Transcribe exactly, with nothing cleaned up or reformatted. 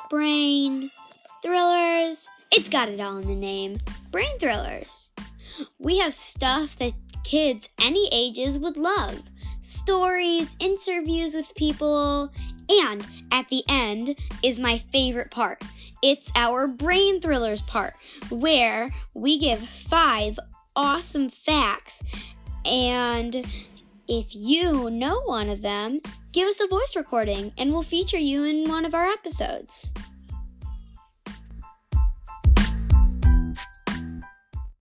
brain, thrillers. It's got it all in the name. Brain Thrillers. We have stuff that kids any ages would love. Stories, interviews with people, and at the end is my favorite part. It's our Brain Thrillers part, where we give five awesome facts, and if you know one of them, give us a voice recording and we'll feature you in one of our episodes.